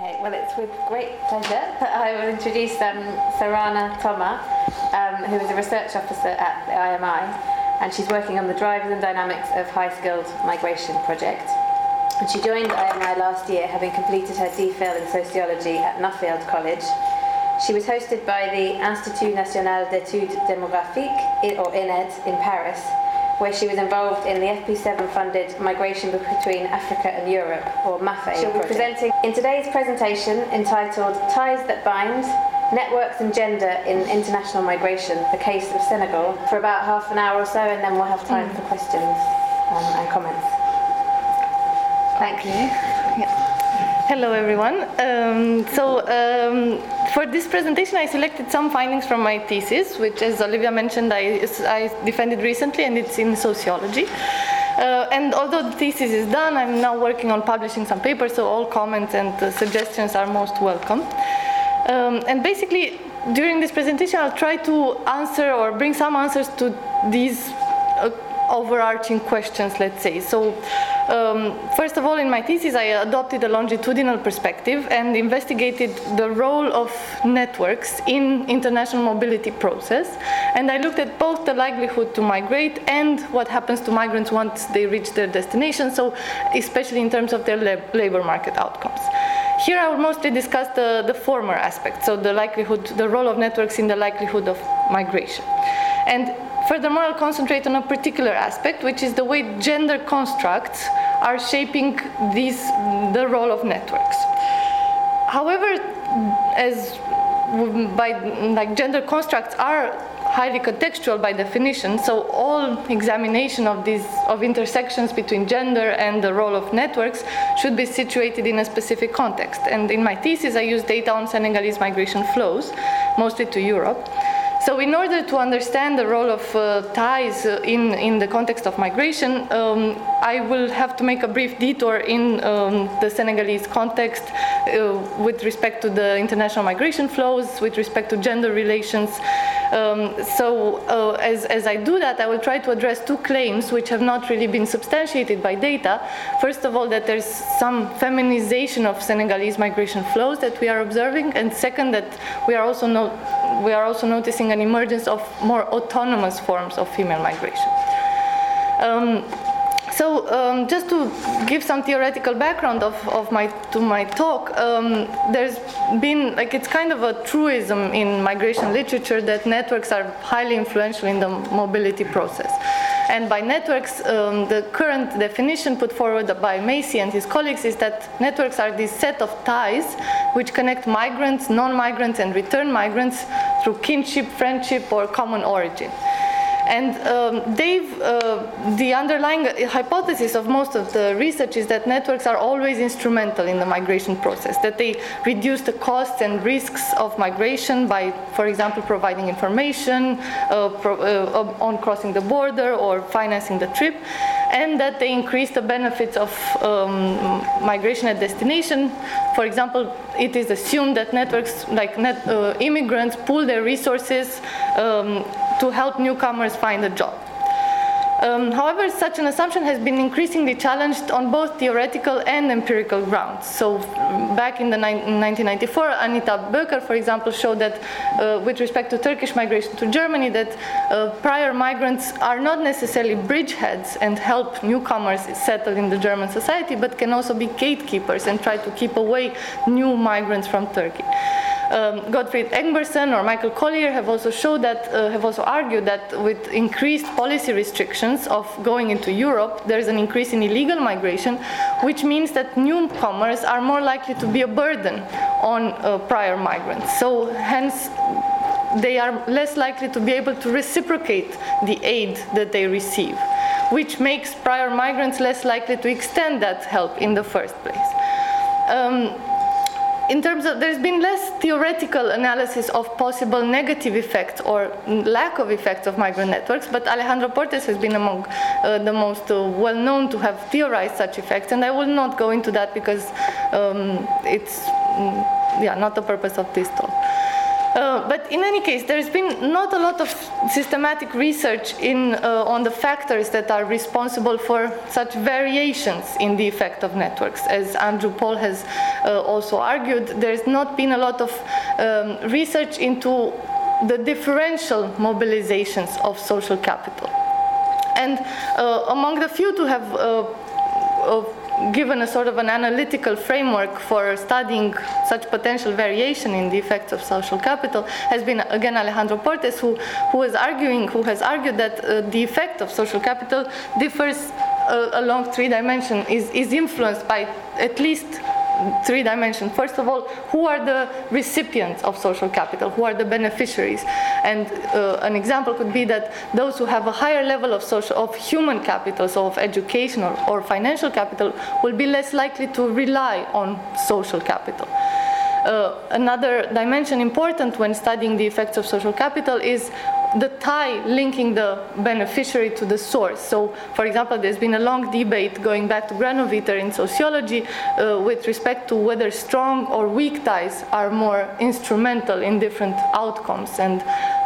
Okay, well, it's with great pleasure that I will introduce Sarana Thoma, who is a research officer at the IMI, and she's working on the drivers and dynamics of high-skilled migration project. And she joined IMI last year, having completed her DPhil in sociology at Nuffield College. She was hosted by the Institut National d'Études Démographiques, or INED, in Paris, where she was involved in the FP7-funded Migration Between Africa and Europe, or MAFE. She'll be presenting in today's presentation entitled Ties That Bind, Networks and Gender in International Migration, the Case of Senegal, for about half an hour or so, and then we'll have time for questions and comments. Thank you. Yeah. Hello, everyone. For this presentation, I selected some findings from my thesis, which, as Olivia mentioned, I defended recently, and it's in sociology. And although the thesis is done, I'm now working on publishing some papers, so all comments and suggestions are most welcome. And basically, during this presentation, I'll try to answer or bring some answers to these overarching questions, let's say. So, first of all, in my thesis, I adopted a longitudinal perspective and investigated the role of networks in international mobility process. And I looked at both the likelihood to migrate and what happens to migrants once they reach their destination, so especially in terms of their labor market outcomes. Here I will mostly discuss the former aspect, so the likelihood, the role of networks in the likelihood of migration. And furthermore, I'll concentrate on a particular aspect, which is the way gender constructs are shaping the role of networks. However, gender constructs are highly contextual by definition, so all examination of intersections between gender and the role of networks should be situated in a specific context. And in my thesis, I used data on Senegalese migration flows, mostly to Europe. So in order to understand the role of ties in the context of migration, I will have to make a brief detour in the Senegalese context with respect to the international migration flows, with respect to gender relations. As I do that, I will try to address two claims which have not really been substantiated by data. First of all, that there's some feminization of Senegalese migration flows that we are observing, and second, that we are also noticing an emergence of more autonomous forms of female migration. Just to give some theoretical background to my talk, there's been, it's kind of a truism in migration literature that networks are highly influential in the mobility process. And by networks, the current definition put forward by Macy and his colleagues is that networks are this set of ties which connect migrants, non-migrants, and return migrants through kinship, friendship, or common origin. And the underlying hypothesis of most of the research is that networks are always instrumental in the migration process, that they reduce the costs and risks of migration by, for example, providing information on crossing the border or financing the trip, and that they increase the benefits of migration at destination. For example, it is assumed that networks, immigrants, pool their resources to help newcomers find a job. However, such an assumption has been increasingly challenged on both theoretical and empirical grounds. So back in 1994, Anita Böker, for example, showed that with respect to Turkish migration to Germany, that prior migrants are not necessarily bridgeheads and help newcomers settle in the German society, but can also be gatekeepers and try to keep away new migrants from Turkey. Gottfried Engbersen or Michael Collier have also argued that with increased policy restrictions of going into Europe, there's an increase in illegal migration, which means that newcomers are more likely to be a burden on prior migrants. So hence, they are less likely to be able to reciprocate the aid that they receive, which makes prior migrants less likely to extend that help in the first place. In terms of, there's been less theoretical analysis of possible negative effects or lack of effects of migrant networks, but Alejandro Portes has been among the most well-known to have theorized such effects, and I will not go into that because it's not the purpose of this talk. But in any case, there's been not a lot of systematic research on the factors that are responsible for such variations in the effect of networks. As Andrew Paul has also argued, there's not been a lot of research into the differential mobilizations of social capital. And among the few to have given a sort of an analytical framework for studying such potential variation in the effects of social capital has been, again, Alejandro Portes, who has argued that the effect of social capital differs along three dimensions, is influenced by at least three dimensions. First of all, who are the recipients of social capital? Who are the beneficiaries? And an example could be that those who have a higher level of human capital, so of education or financial capital, will be less likely to rely on social capital. Another dimension important when studying the effects of social capital is the tie linking the beneficiary to the source. So, for example, there's been a long debate going back to Granovetter in sociology with respect to whether strong or weak ties are more instrumental in different outcomes. And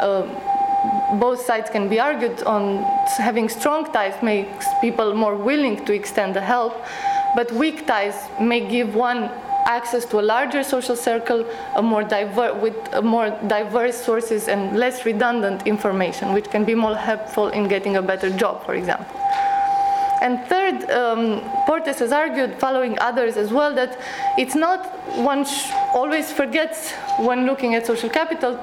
both sides can be argued on having strong ties makes people more willing to extend the help, but weak ties may give one access to a larger social circle, with more diverse sources and less redundant information, which can be more helpful in getting a better job, for example. And third, Portes has argued, following others as well, that it's not, one always forgets when looking at social capital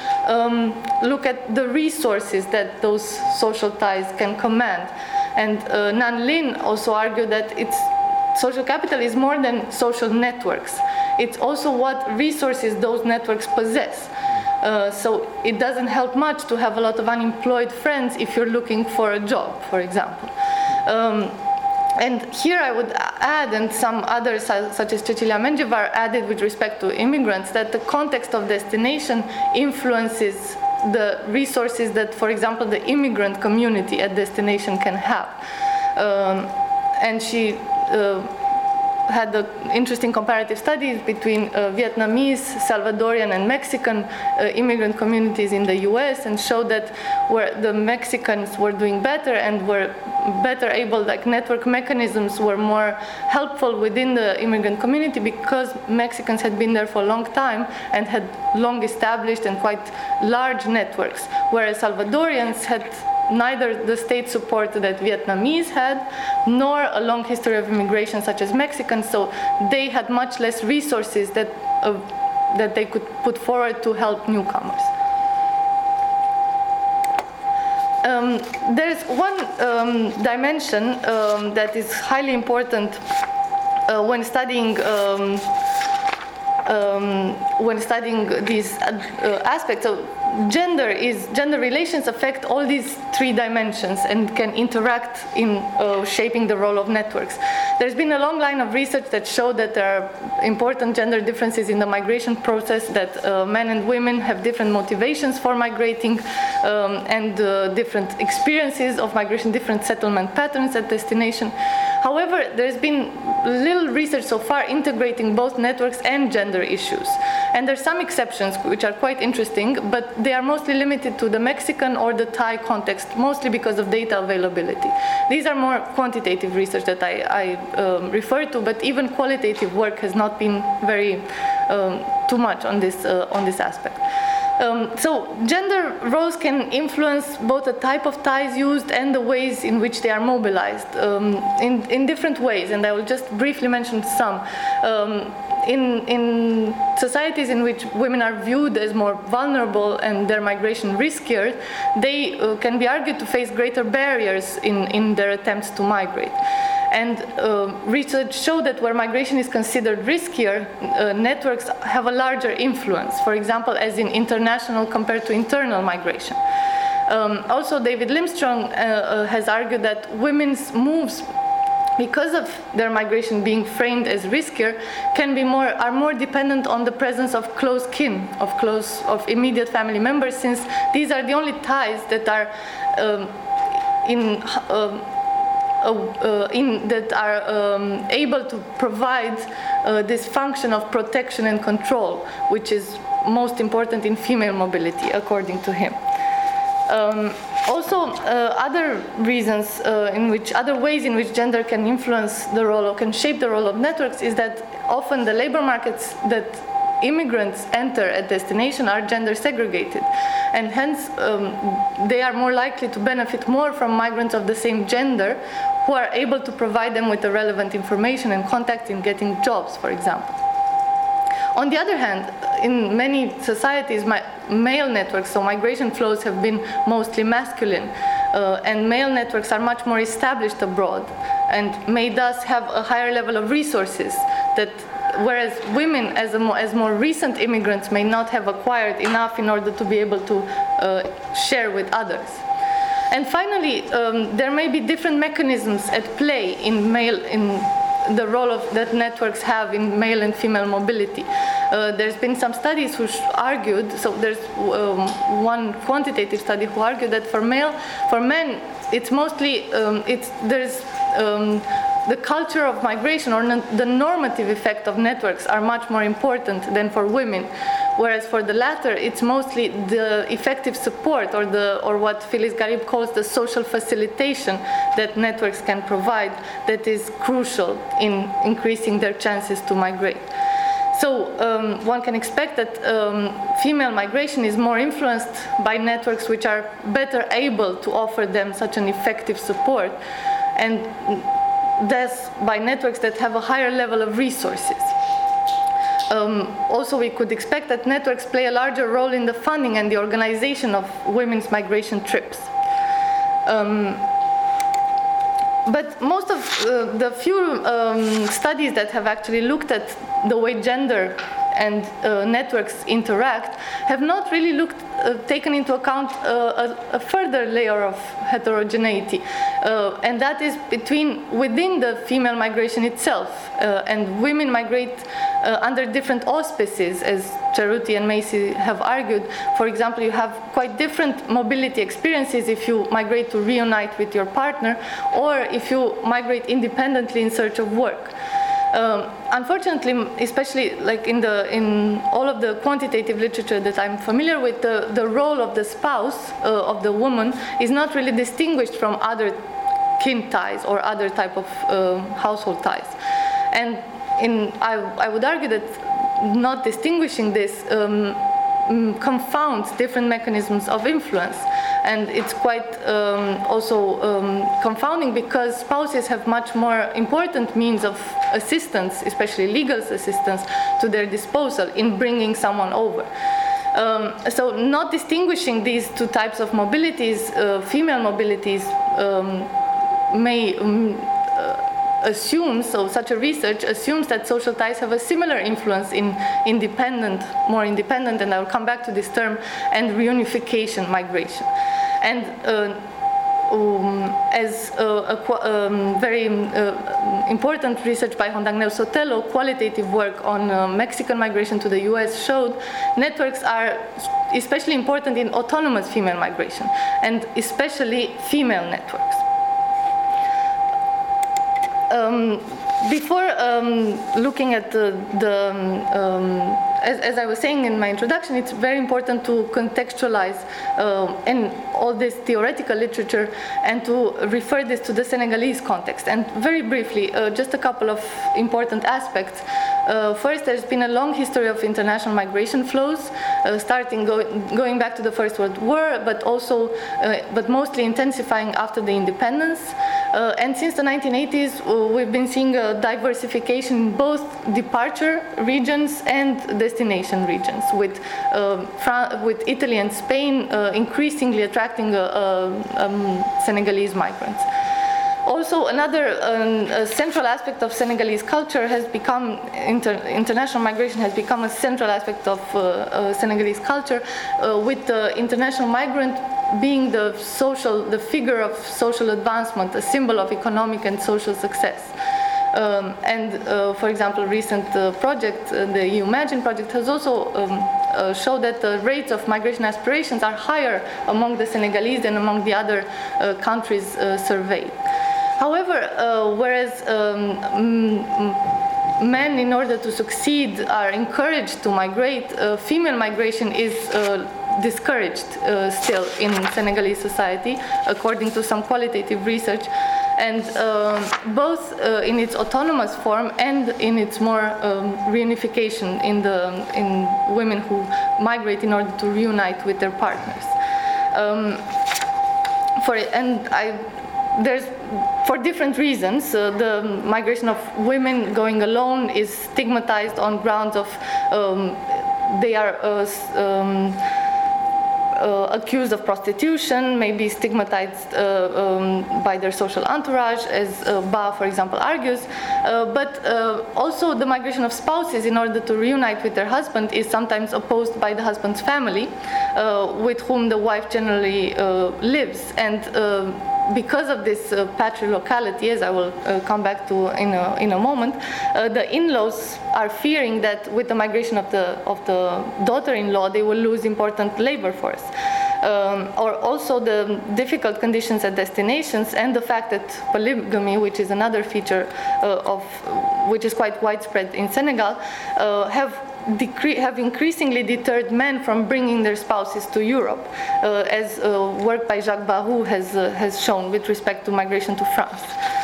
to look at the resources that those social ties can command. And Nan Lin also argued that social capital is more than social networks. It's also what resources those networks possess. So it doesn't help much to have a lot of unemployed friends if you're looking for a job, for example. And here I would add, and some others such as Cecilia Menjivar added with respect to immigrants, that the context of destination influences the resources that, for example, the immigrant community at destination can have. And she had the interesting comparative studies between Vietnamese, Salvadorian, and Mexican immigrant communities in the US, and showed that where the Mexicans were doing better and were better able, like network mechanisms were more helpful within the immigrant community because Mexicans had been there for a long time and had long established and quite large networks, whereas Salvadorians had neither the state support that Vietnamese had, nor a long history of immigration such as Mexicans, so they had much less resources that they could put forward to help newcomers. There's one dimension that is highly important when studying these aspects of gender relations affect all these three dimensions and can interact in shaping the role of networks. There's been a long line of research that showed that there are important gender differences in the migration process, that men and women have different motivations for migrating and different experiences of migration, different settlement patterns at destination. However, there's been little research so far integrating both networks and gender issues. And there's some exceptions which are quite interesting, but they are mostly limited to the Mexican or the Thai context, mostly because of data availability. These are more quantitative research that I refer to, but even qualitative work has not been very too much on this aspect. So gender roles can influence both the type of ties used and the ways in which they are mobilized in different ways, and I will just briefly mention some. In societies in which women are viewed as more vulnerable and their migration riskier, they can be argued to face greater barriers in their attempts to migrate. And research showed that where migration is considered riskier, networks have a larger influence, for example, as in international compared to internal migration. Also, David Limstrong has argued that women's moves, because of their migration being framed as riskier, are more dependent on the presence of close kin, of immediate family members, since these are the only ties that are in that are able to provide this function of protection and control, which is most important in female mobility, according to him. Also, other reasons other ways in which gender can influence the role or can shape the role of networks is that often the labor markets that immigrants enter at destination are gender segregated, and hence they are more likely to benefit more from migrants of the same gender who are able to provide them with the relevant information and contact in getting jobs, for example. On the other hand, in many societies, male networks, so migration flows have been mostly masculine, and male networks are much more established abroad and may thus have a higher level of resources that whereas women as more recent immigrants may not have acquired enough in order to be able to share with others. And finally, there may be different mechanisms at play in the role that networks have in male and female mobility. There's been some studies which argued, so there's one quantitative study who argued that for men, it's mostly, the culture of migration or the normative effect of networks are much more important than for women, whereas for the latter, it's mostly the effective support or what Phyllis Garib calls the social facilitation that networks can provide that is crucial in increasing their chances to migrate. So one can expect that female migration is more influenced by networks which are better able to offer them such an effective support, and thus by networks that have a higher level of resources. Also, we could expect that networks play a larger role in the funding and the organization of women's migration trips. But most of the few studies that have actually looked at the way gender and networks interact have not really taken into account a further layer of heterogeneity, and that is within the female migration itself, and women migrate under different auspices, as Cerruti and Macy have argued. For example, you have quite different mobility experiences if you migrate to reunite with your partner, or if you migrate independently in search of work. Unfortunately, especially like in all of the quantitative literature that I'm familiar with, the role of the spouse of the woman is not really distinguished from other kin ties or other type of household ties. And I would argue that not distinguishing this confounds different mechanisms of influence. And it's quite also confounding because spouses have much more important means of assistance, especially legal assistance, to their disposal in bringing someone over. So not distinguishing these two types of mobilities, female mobilities may such a research assumes that social ties have a similar influence in more independent, and I will come back to this term, and reunification migration. And as a very important research by Juan Daniel Sotelo, qualitative work on Mexican migration to the US showed networks are especially important in autonomous female migration, and especially female networks. Before looking at as I was saying in my introduction, it's very important to contextualize in all this theoretical literature and to refer this to the Senegalese context. And very briefly, just a couple of important aspects. First, there's been a long history of international migration flows, going back to the First World War, but mostly intensifying after the independence. And since the 1980s, we've been seeing a diversification in both departure regions and destination regions, with Italy and Spain increasingly attracting Senegalese migrants. Also, another central aspect of Senegalese culture has become, international migration has become a central aspect of Senegalese culture, with the international migrant being the figure of social advancement, a symbol of economic and social success. For example, recent project, the EU Imagine project, has also showed that the rates of migration aspirations are higher among the Senegalese than among the other countries surveyed. However, whereas men, in order to succeed, are encouraged to migrate, female migration is discouraged still in Senegalese society, according to some qualitative research, and both in its autonomous form and in its more reunification in women who migrate in order to reunite with their partners. For different reasons, the migration of women going alone is stigmatized on grounds of they are accused of prostitution, maybe stigmatized by their social entourage, as Ba, for example, argues. But also the migration of spouses in order to reunite with their husband is sometimes opposed by the husband's family, with whom the wife generally lives. And because of this patriarchality, as I will come back to in a moment, the in-laws are fearing that with the migration of the daughter-in-law, they will lose important labor force. Or also the difficult conditions at destinations, and the fact that polygamy, which is another feature which is quite widespread in Senegal, have increasingly deterred men from bringing their spouses to Europe, as work by Jacques Barou has shown with respect to migration to France.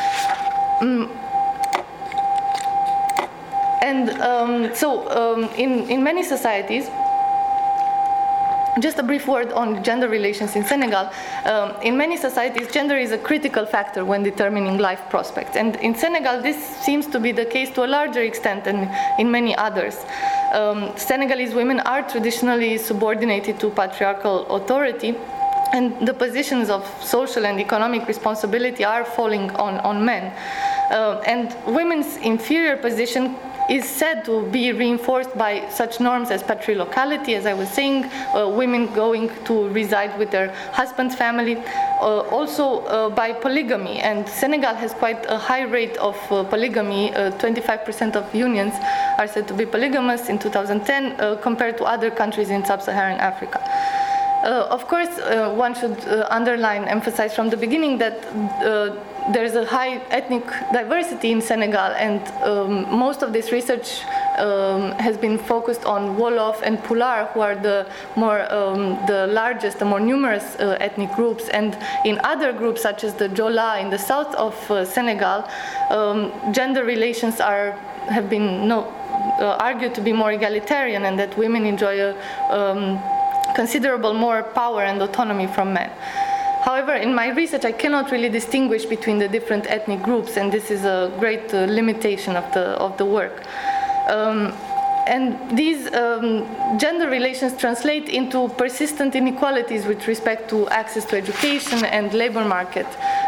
In many societies, just a brief word on gender relations in Senegal. In many societies, gender is a critical factor when determining life prospects. And in Senegal, this seems to be the case to a larger extent than in many others. Senegalese women are traditionally subordinated to patriarchal authority, and the positions of social and economic responsibility are falling on men. And women's inferior position is said to be reinforced by such norms as patriarchality, as I was saying, women going to reside with their husband's family, also by polygamy. And Senegal has quite a high rate of polygamy. 25% of unions are said to be polygamous in 2010, compared to other countries in sub-Saharan Africa. Of course, one should emphasize from the beginning that there's a high ethnic diversity in Senegal, and most of this research has been focused on Wolof and Pulaar, who are the largest, the more numerous ethnic groups. And in other groups, such as the Jola in the south of Senegal, gender relations have been argued to be more egalitarian, and that women enjoy considerable more power and autonomy from men. However, in my research, I cannot really distinguish between the different ethnic groups, and this is a great limitation of the work. And these gender relations translate into persistent inequalities with respect to access to education and labor market.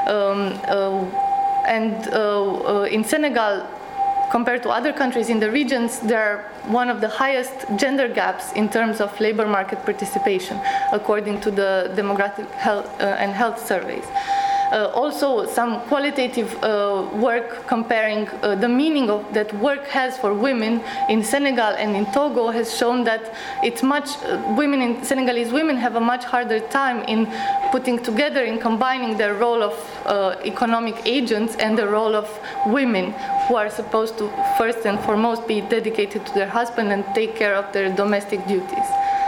In Senegal, compared to other countries in the regions, there are one of the highest gender gaps in terms of labor market participation, according to the demographic health surveys. Also, some qualitative work comparing the meaning that work has for women in Senegal and in Togo has shown that Senegalese women have a much harder time in putting together, in combining their role of economic agents and the role of women, who are supposed to first and foremost be dedicated to their husband and take care of their domestic duties.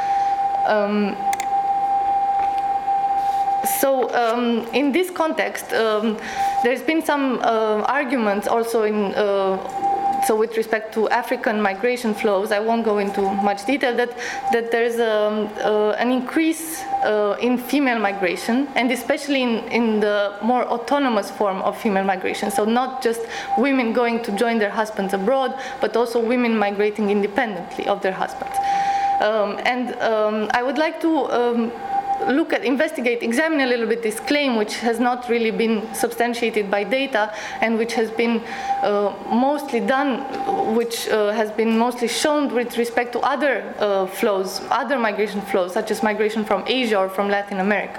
In this context, there's been some arguments also with respect to African migration flows. I won't go into much detail, that there's an increase in female migration, and especially in the more autonomous form of female migration. So not just women going to join their husbands abroad, but also women migrating independently of their husbands. I would like to examine a little bit this claim, which has not really been substantiated by data, and which has been mostly shown with respect to other other migration flows, such as migration from Asia or from Latin America.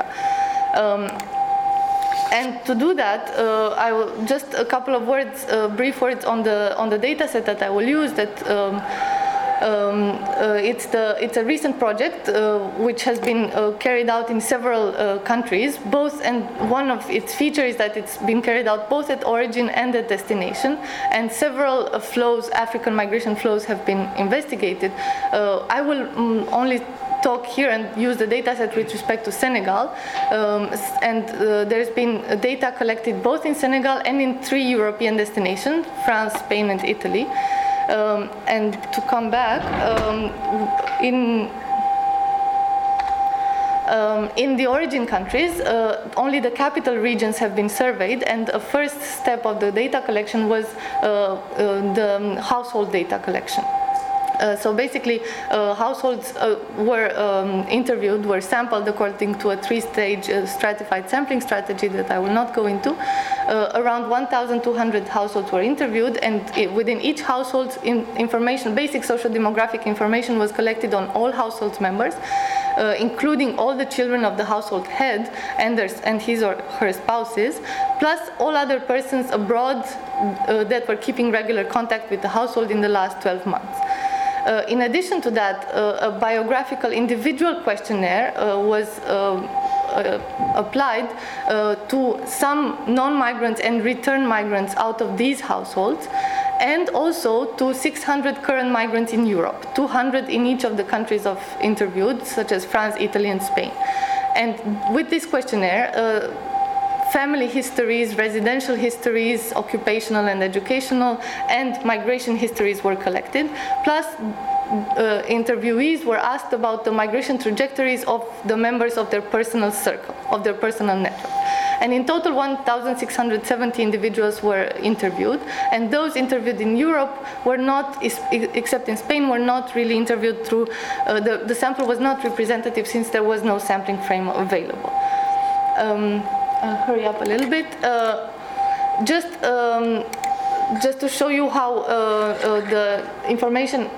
And to do that, I will just a couple of words, brief words on the data set that I will use. That it's a recent project which has been carried out in several countries, and one of its features is that it's been carried out both at origin and at destination, and several African migration flows have been investigated. I will only talk here and use the data set with respect to Senegal, and there's been data collected both in Senegal and in 3 European destinations, France, Spain and Italy. And to come back, in the origin countries, only the capital regions have been surveyed, and a first step of the data collection was the household data collection. So basically, households were interviewed, were sampled according to a 3-stage stratified sampling strategy that I will not go into. Around 1,200 households were interviewed, and within each household, information, basic socio-demographic information was collected on all household members, including all the children of the household head and his or her spouses, plus all other persons abroad that were keeping regular contact with the household in the last 12 months. In addition to that, a biographical individual questionnaire was applied to some non-migrants and return migrants out of these households, and also to 600 current migrants in Europe, 200 in each of the countries of interviewed, such as France, Italy, and Spain. And with this questionnaire, family histories, residential histories, occupational and educational, and migration histories were collected. Plus, interviewees were asked about the migration trajectories of the members of their personal circle, of their personal network. And in total, 1,670 individuals were interviewed, and those interviewed in Europe were not, except in Spain, were not really interviewed through, the sample was not representative since there was no sampling frame available. I'll hurry up a little bit. Just to show you how the information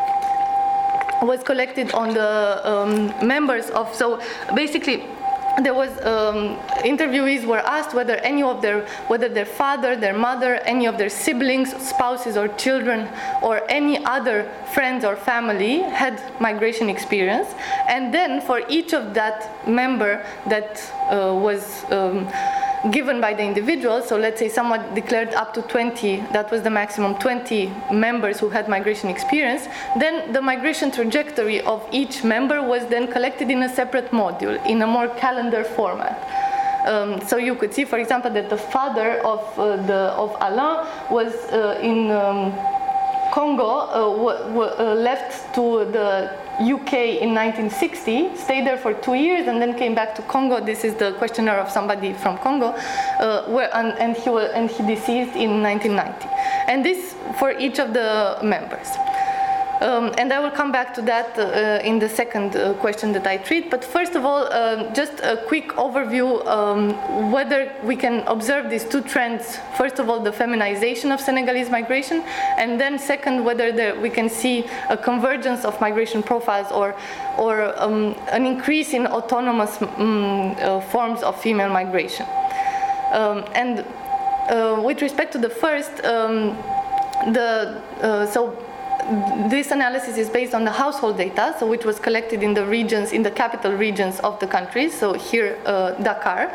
was collected on the members of, so basically there was, interviewees were asked whether whether their father, their mother, any of their siblings, spouses or children, or any other friends or family had migration experience. And then for each of that member that was given by the individual, so let's say someone declared up to 20, that was the maximum, 20 members who had migration experience, then the migration trajectory of each member was then collected in a separate module, in a more calendar format. So you could see, for example, that the father of Alain was in Congo, left to the UK in 1960, stayed there for 2 years, and then came back to Congo. This is the questionnaire of somebody from Congo, and he deceased in 1990. And this for each of the members. And I will come back to that in the second question that I treat. But first of all, just a quick overview whether we can observe these two trends. First of all, the feminization of Senegalese migration, and then second, whether we can see a convergence of migration profiles or an increase in autonomous forms of female migration. And with respect to the first, this analysis is based on the household data, so which was collected in the regions, in the capital regions of the countries. So here, Dakar,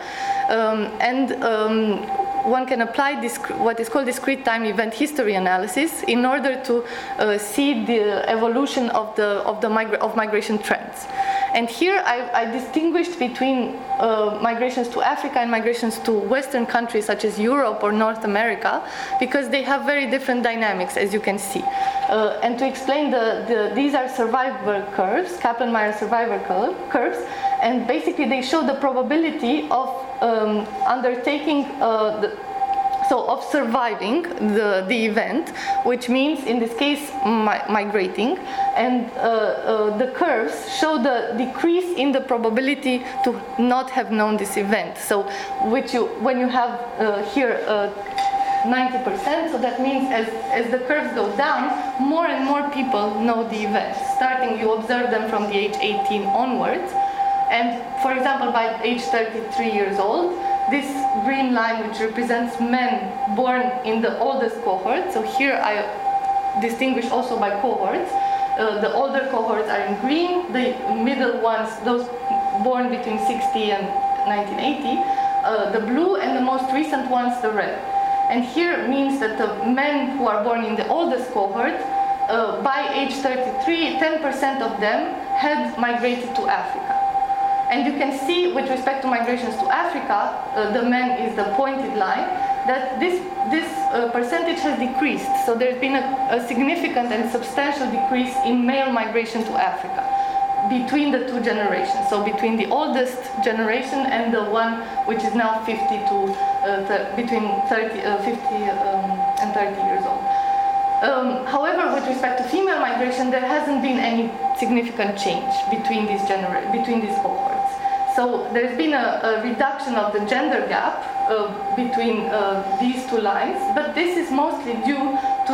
one can apply this, what is called discrete time event history analysis, in order to see the evolution of migration trends. And here I distinguished between migrations to Africa and migrations to Western countries such as Europe or North America, because they have very different dynamics, as you can see. And to explain, these are survivor curves, Kaplan-Meier survivor curves, and basically they show the probability of undertaking of surviving the event, which means in this case migrating, and the curves show the decrease in the probability to not have known this event. So when you have here 90%, so that means as the curves go down, more and more people know the event. Starting, you observe them from the age 18 onwards, and for example, by age 33 years old, this green line, which represents men born in the oldest cohort, so here I distinguish also by cohorts, The older cohorts are in green, the middle ones, those born between 60 and 1980, the blue, and the most recent ones, the red. And here means that the men who are born in the oldest cohort, by age 33, 10% of them had migrated to Africa. And you can see, with respect to migrations to Africa, the men is the pointed line, that this percentage has decreased. So there's been a significant and substantial decrease in male migration to Africa between the two generations. So between the oldest generation and the one which is now 50 to between 50 and 30 years old. However, with respect to female migration, there hasn't been any significant change between these cohorts. So there's been a reduction of the gender gap between these two lines, but this is mostly due to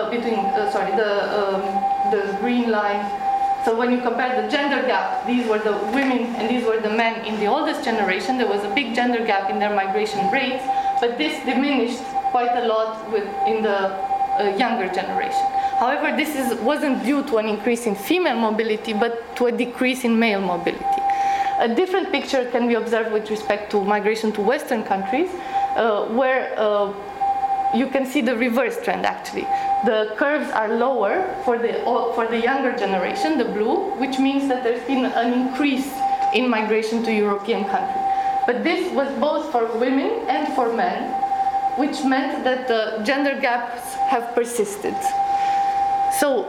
the green line. So when you compare the gender gap, these were the women and these were the men in the oldest generation. There was a big gender gap in their migration rates, but this diminished quite a lot in the younger generation. However, this wasn't due to an increase in female mobility, but to a decrease in male mobility. A different picture can be observed with respect to migration to Western countries, where you can see the reverse trend actually. The curves are lower for the younger generation, the blue, which means that there's been an increase in migration to European countries. But this was both for women and for men, which meant that the gender gaps have persisted. So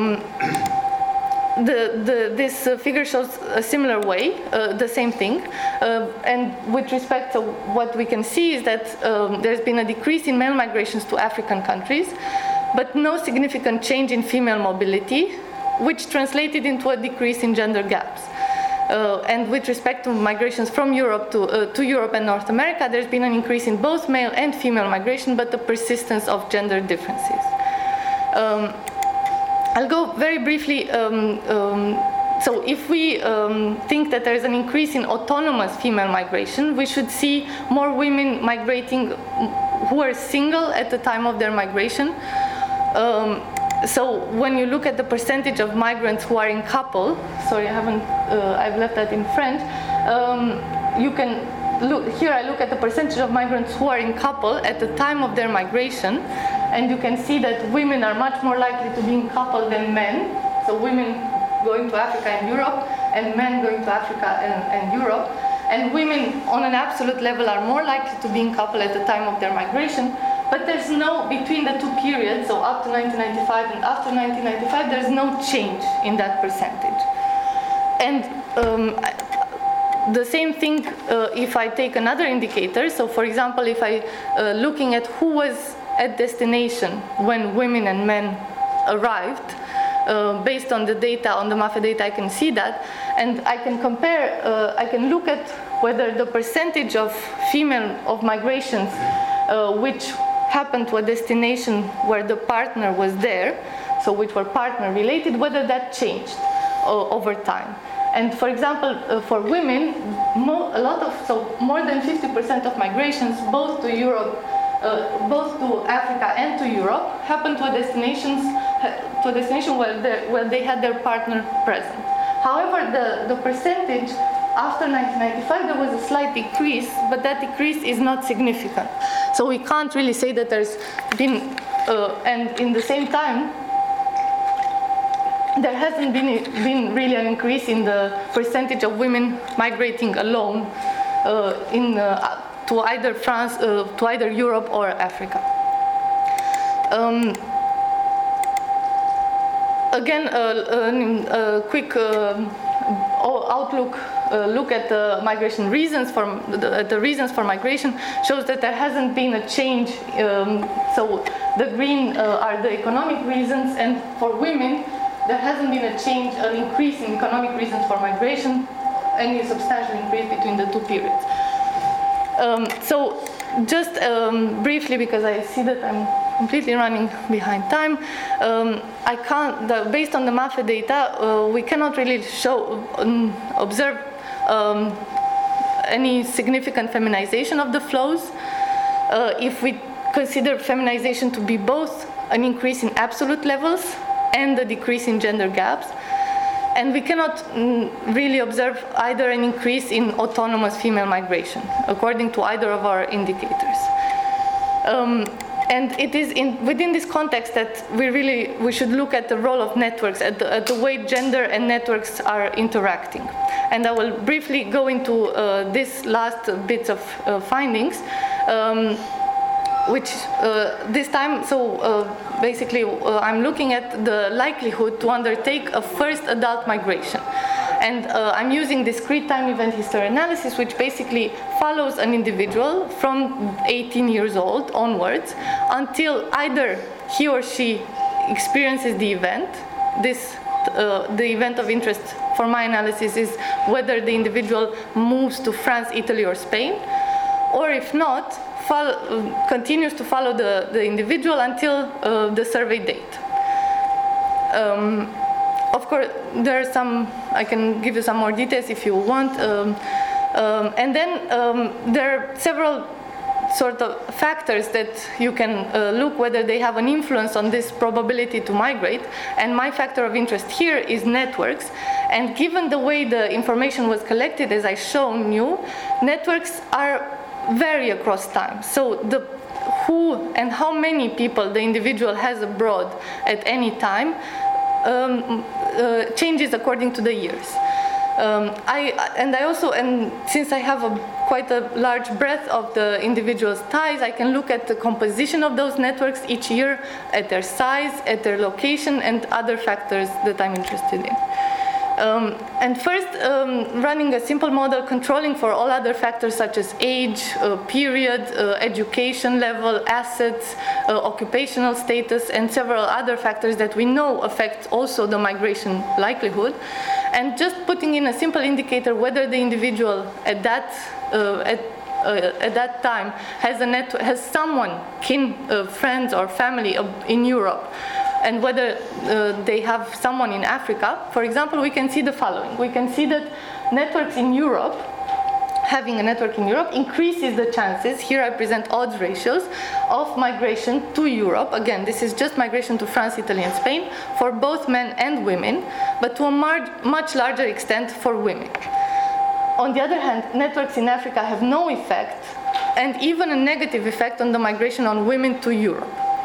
this figure shows a similar way, the same thing. And with respect to what we can see is that there's been a decrease in male migrations to African countries, but no significant change in female mobility, which translated into a decrease in gender gaps. And with respect to migrations from Europe to Europe and North America, there's been an increase in both male and female migration, but the persistence of gender differences. I'll go very briefly. So if we think that there is an increase in autonomous female migration, we should see more women migrating who are single at the time of their migration. So when you look at the percentage of migrants who are in couple, sorry, I've left that in French. You can look, here I look at the percentage of migrants who are in couple at the time of their migration, and you can see that women are much more likely to be in couple than men. So women going to Africa and Europe, and men going to Africa and Europe. And women on an absolute level are more likely to be in couple at the time of their migration. But there's no, between the two periods, so up to 1995 and after 1995, there's no change in that percentage. And the same thing if I take another indicator. So for example, if I looking at who was at destination when women and men arrived, based on the data, on the MAFE data, I can see that. And I can compare, I can look at whether the percentage of migrations which happened to a destination where the partner was there, so which were partner related, whether that changed over time. And for example, for women, more than 50% of migrations, both to Europe, both to Africa and to Europe, happened to a destination where they had their partner present. However, the percentage after 1995, there was a slight decrease, but that decrease is not significant. So we can't really say that there's been, and in the same time, there hasn't been really an increase in the percentage of women migrating alone to either France, to either Europe or Africa. Again, a quick outlook. Look at the migration reasons the reasons for migration shows that there hasn't been a change. So the green are the economic reasons, and for women there hasn't been a change, an increase in economic reasons for migration, any substantial increase between the two periods. So just briefly, because I see that I'm completely running behind time, based on the MAFE data, we cannot really observe any significant feminization of the flows. If we consider feminization to be both an increase in absolute levels and the decrease in gender gaps. And we cannot really observe either an increase in autonomous female migration, according to either of our indicators. And it is within this context that we should look at the role of networks, at the way gender and networks are interacting. And I will briefly go into this last bits of findings, which this time, basically I'm looking at the likelihood to undertake a first adult migration. And I'm using discrete time event history analysis, which basically follows an individual from 18 years old onwards until either he or she experiences the event. The event of interest for my analysis is whether the individual moves to France, Italy, or Spain, or if not, continues to follow the individual until the survey date. Of course, there are some, I can give you some more details if you want. And then there are several sort of factors that you can look whether they have an influence on this probability to migrate. And my factor of interest here is networks. And given the way the information was collected, as I shown you, networks vary across time. So who and how many people the individual has abroad at any time changes according to the years. Since I have quite a large breadth of the individual's ties, I can look at the composition of those networks each year, at their size, at their location, and other factors that I'm interested in. And first, running a simple model controlling for all other factors such as age, period, education level, assets, occupational status, and several other factors that we know affect also the migration likelihood. And just putting in a simple indicator whether the individual at that time has someone, friends or family in Europe, and whether they have someone in Africa, for example, we can see the following. We can see that networks in Europe, having a network in Europe increases the chances, here I present odds ratios, of migration to Europe. Again, this is just migration to France, Italy, and Spain, for both men and women, but to a much larger extent for women. On the other hand, networks in Africa have no effect, and even a negative effect on the migration on women to Europe.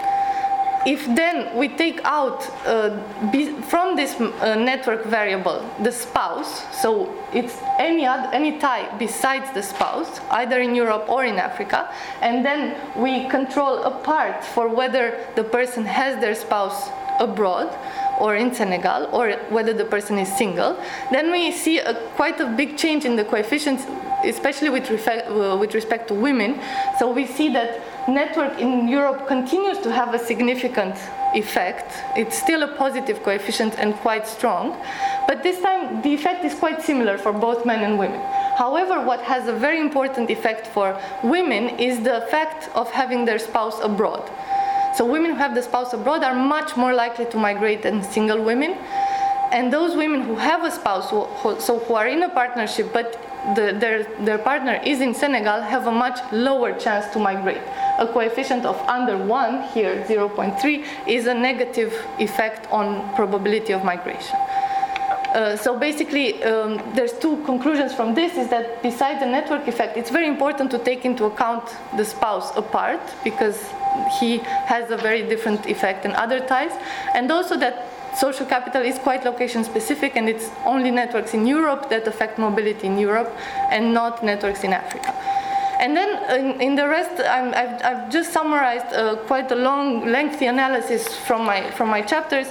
If then we take out from this network variable the spouse, so it's any tie besides the spouse, either in Europe or in Africa, and then we control a part for whether the person has their spouse abroad or in Senegal, or whether the person is single, then we see quite a big change in the coefficients, especially with respect to women. So we see that network in Europe continues to have a significant effect. It's still a positive coefficient and quite strong, but this time the effect is quite similar for both men and women. However, what has a very important effect for women is the fact of having their spouse abroad. So women who have the spouse abroad are much more likely to migrate than single women, and those women who have a spouse, who are in a partnership, but their partner is in Senegal, have a much lower chance to migrate. A coefficient of under 1, here 0.3, is a negative effect on probability of migration. So basically, there's two conclusions from this, is that besides the network effect, it's very important to take into account the spouse apart, because he has a very different effect than other ties, and also that social capital is quite location specific, and it's only networks in Europe that affect mobility in Europe and not networks in Africa. And then in the rest, I've just summarized quite a lengthy analysis from my chapters,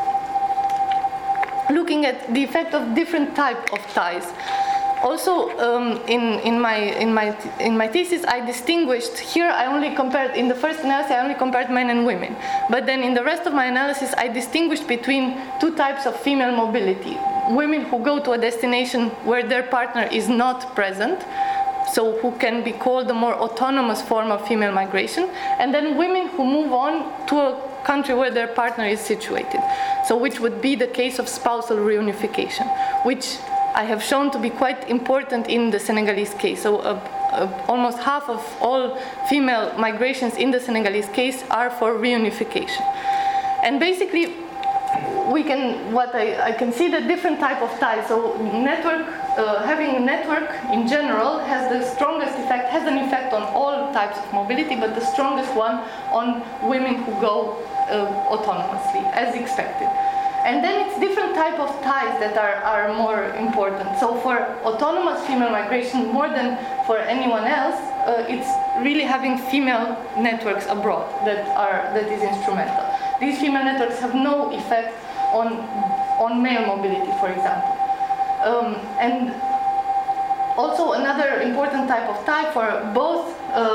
looking at the effect of different type of ties. Also, in my thesis, I distinguished here. I only compared in the first analysis. I only compared men and women. But then in the rest of my analysis, I distinguished between two types of female mobility: women who go to a destination where their partner is not present, so who can be called a more autonomous form of female migration, and then women who move on to a country where their partner is situated. So, which would be the case of spousal reunification, which I have shown to be quite important in the Senegalese case. So almost half of all female migrations in the Senegalese case are for reunification. And basically, I can see the different type of ties. So having a network in general has the strongest effect, has an effect on all types of mobility, but the strongest one on women who go autonomously, as expected. And then it's different type of ties that are more important. So for autonomous female migration, more than for anyone else, it's really having female networks abroad that is instrumental. These female networks have no effect on male mobility, for example. And also another important type of tie for both,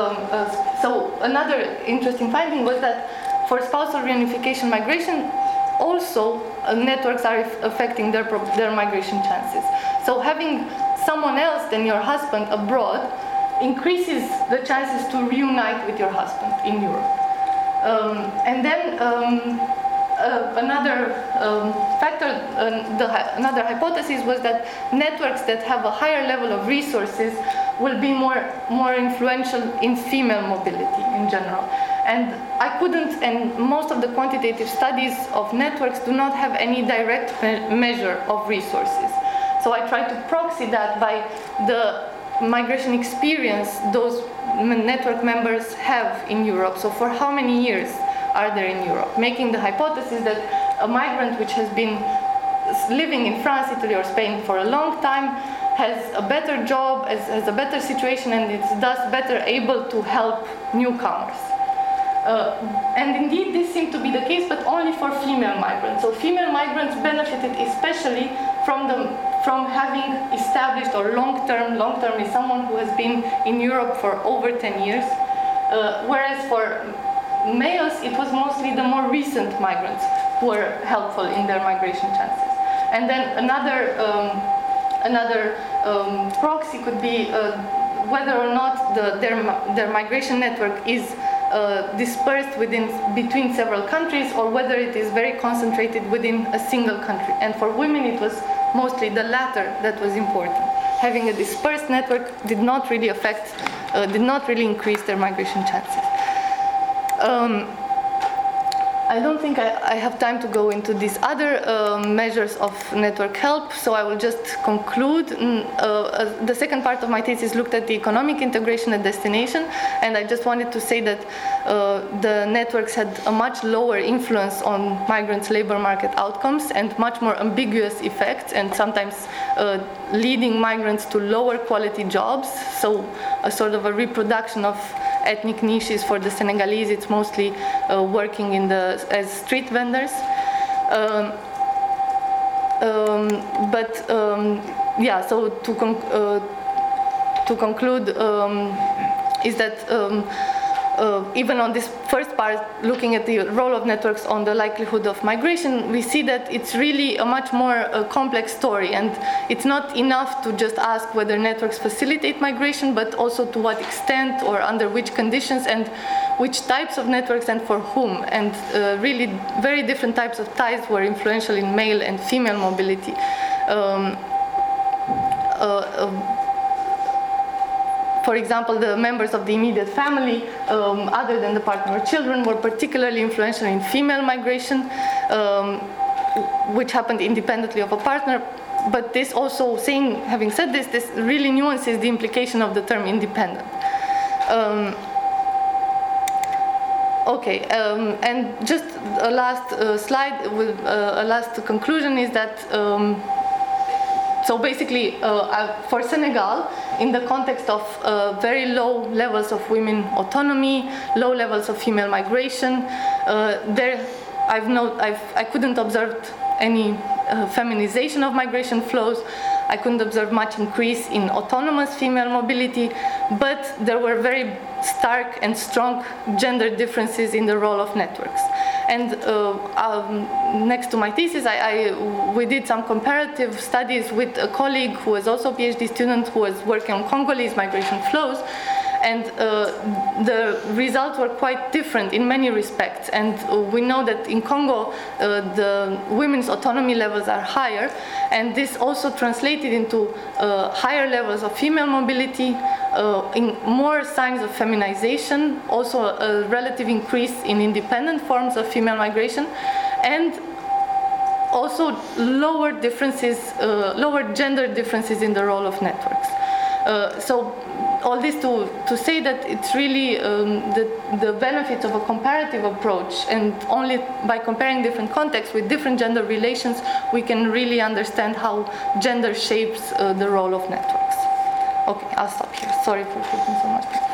so another interesting finding was that for spousal reunification migration, also networks are affecting their migration chances. So having someone else than your husband abroad increases the chances to reunite with your husband in Europe. And then another factor, another hypothesis was that networks that have a higher level of resources will be more influential in female mobility in general. And and most of the quantitative studies of networks do not have any direct measure of resources. So I try to proxy that by the migration experience those network members have in Europe. So for how many years are there in Europe? Making the hypothesis that a migrant which has been living in France, Italy, or Spain for a long time has a better job, has a better situation, and is thus better able to help newcomers. And indeed, this seemed to be the case, but only for female migrants. So female migrants benefited especially from having established, or long-term is someone who has been in Europe for over 10 years, whereas for males, it was mostly the more recent migrants who were helpful in their migration chances. And then another proxy could be whether or not their migration network is dispersed between several countries, or whether it is very concentrated within a single country. And for women, it was mostly the latter that was important. Having a dispersed network did not really increase their migration chances. I don't think I have time to go into these other measures of network help, so I will just conclude. The second part of my thesis looked at the economic integration at destination, and I just wanted to say that the networks had a much lower influence on migrants' labor market outcomes and much more ambiguous effects, and sometimes leading migrants to lower quality jobs, so a sort of a reproduction of ethnic niches. For the Senegalese, it's mostly working as street vendors. So to conclude, is that even on this first part, looking at the role of networks on the likelihood of migration, we see that it's really a much more complex story, and it's not enough to just ask whether networks facilitate migration, but also to what extent or under which conditions, and which types of networks and for whom. And really very different types of ties were influential in male and female mobility. For example, the members of the immediate family, other than the partner or children, were particularly influential in female migration, which happened independently of a partner. But this also, having said this, this really nuances the implication of the term independent. And just a last slide with a last conclusion is that so basically, for Senegal, in the context of very low levels of women autonomy, low levels of female migration, I couldn't observe any feminization of migration flows. I couldn't observe much increase in autonomous female mobility, but there were very stark and strong gender differences in the role of networks. And next to my thesis, we did some comparative studies with a colleague who was also a PhD student who was working on Congolese migration flows. And the results were quite different in many respects. And we know that in Congo, the women's autonomy levels are higher. And this also translated into higher levels of female mobility, in more signs of feminization, also a relative increase in independent forms of female migration, and also lower differences, lower gender differences in the role of networks. So all this to say that it's really the benefits of a comparative approach, and only by comparing different contexts with different gender relations, we can really understand how gender shapes the role of networks. Okay, I'll stop here. Sorry for taking so much.